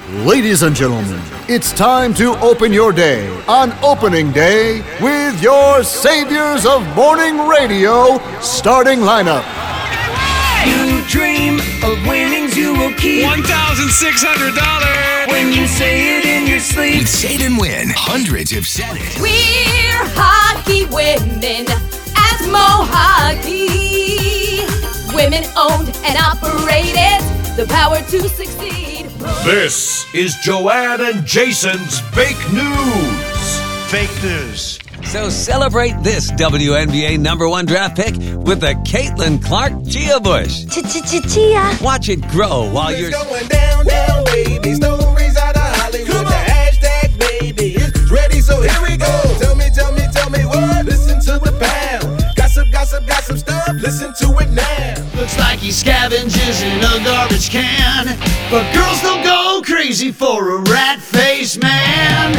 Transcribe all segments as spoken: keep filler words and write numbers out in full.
Ladies and gentlemen, it's time to open your day on opening day with your saviors of morning radio starting lineup. You dream of winnings you will keep one thousand six hundred dollars when you say it in your sleep. With Say It and Win, hundreds have said it. We're hockey women at Mo Hockey. Women owned and operated, the power to succeed. This is Joanne and Jason's Fake News. Fake news. So celebrate this W N B A number one draft pick with the Caitlin Clark Chia Bush. Ch-ch-ch-chia. Watch it grow while you're... It's going down, down, baby. Stories out of Hollywood. The hashtag baby is ready, so here we go. Tell me, tell me, tell me what. Listen to the pound. Gossip, gossip, gossip stuff. Listen to it now. Looks like he scavenges in a garbage can, but girls don't go crazy for a rat-faced man.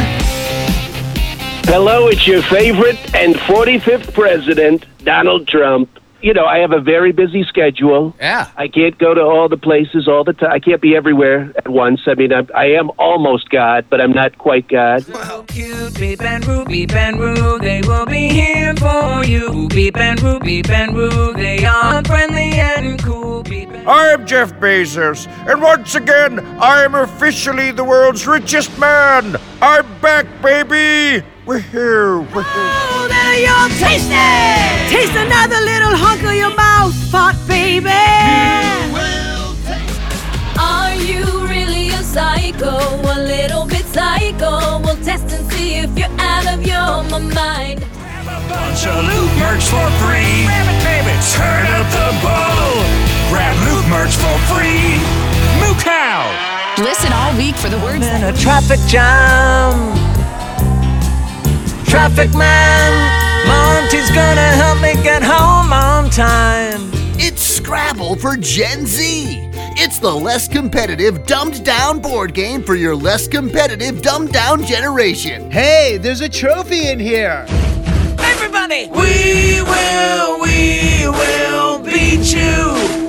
Hello, it's your favorite and forty-fifth president, Donald Trump. You know, I have a very busy schedule. Yeah. I can't go to all the places all the time. I can't be everywhere at once. I mean, I'm, I am almost God, but I'm not quite God. So cute, beep and Roo, beep and Roo, they will be here for you. Beep and Roo, beep and Roo, they are friendly and cool. Beep and I'm Jeff Bezos, and once again, I am officially the world's richest man. I'm back, baby. We're here. We're here. Oh, there you're tasty. Taste another little hunk of your mouth, pot baby. You will taste. Are you really a psycho? A little bit psycho. We'll test and see if you're out of your mind. Grab a bunch of Loot merch for free. Grab it, baby. Turn up the bowl. Grab Loot merch for free. Moo cow. Listen all week for the words in that... a traffic jam. Traffic man, Monty's gonna help me get home on time. It's Scrabble for Gen Z. It's the less competitive, dumbed-down board game for your less competitive, dumbed-down generation. Hey, there's a trophy in here. Everybody, we will, we will beat you.